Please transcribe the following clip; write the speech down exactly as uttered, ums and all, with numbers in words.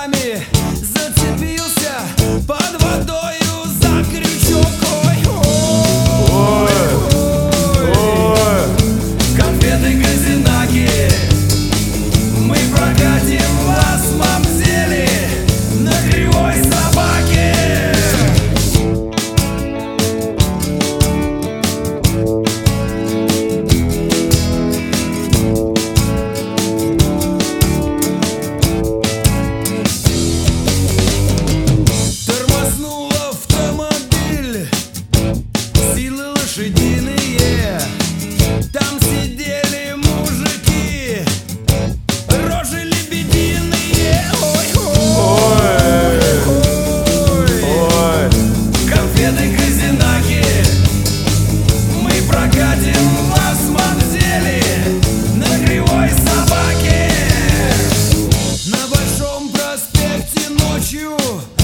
глазами зацепился под водою за крючок. Ой, ой, ой, ой. Конфеты Газинаки, мы прокатим вас, мамзели, на кривой собаке. Лошадиные, там сидели мужики, рожи лебединые. Ой, ой, ой, ой. Конфеты Газинаки, мы прокатим вас, мамзели, на кривой собаке. На Большом проспекте ночью